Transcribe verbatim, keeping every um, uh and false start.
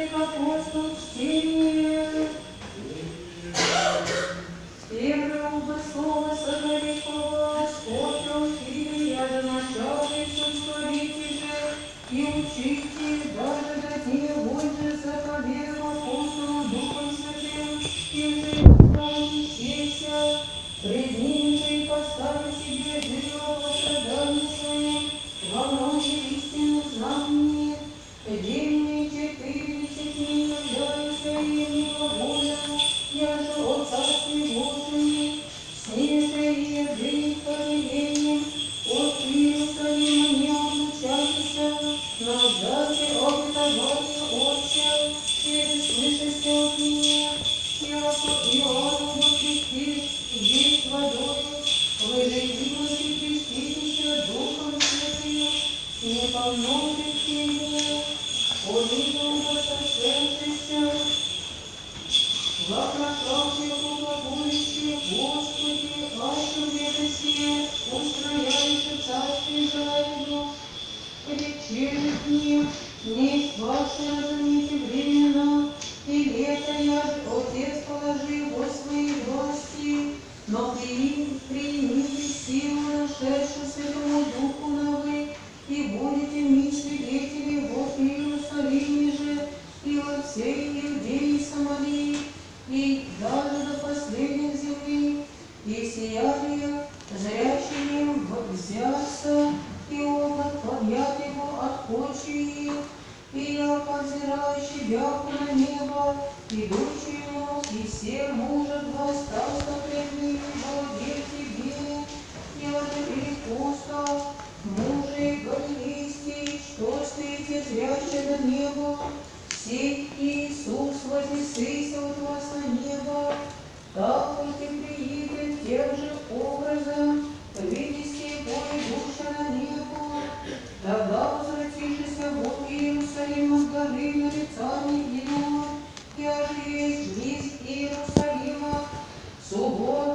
святых апостолов чтение. Первого слова согоревшего, сколько учили, я же начальницу створите же, и учите, даже до дня больше заповедал апостолом Духом Святым, и же учися, пред ним же и поставь себе живо во страдании своим, во многих истинных знаний, день четыридесят дней является им миловолен, я же от Царстве Божьей, снеже и евреев повелением, от Иерусалима не отлучайся, но ждайте обетования Отца, через слышащее от меня, яко Иоанну крестит есть водой, вы же милости креститеся Духом Святым, не по многих силе, политом посошедшийся, вопрошавший глаголище, Господи, аще ведоси, устрояйте царствие Израилю, рече дни, не ваши разумите времена, и лето я Отец положил во своей власти, но примите силу, нашедшую Святому Духу на вы, и будете мне свидетели в Иерусалиме же, и во всей Иудее и Самарии, и даже до последних землей, и сияние зрячие взяться, и облак подъят его от почвы, и я, подзирающий бяку на небо, идущему, и все мужа два стаса пред ними владеть тебе, я же перекусал, мужей галилейских, что стоите зрячие на небо, сей Иисус вознесися от вас на небо, так и приедет тем же образом, вынести Божья душа на небо, тогда возвратившийся в Иерусалим от горы нарицаний иного, я же есть близ Иерусалима, суббота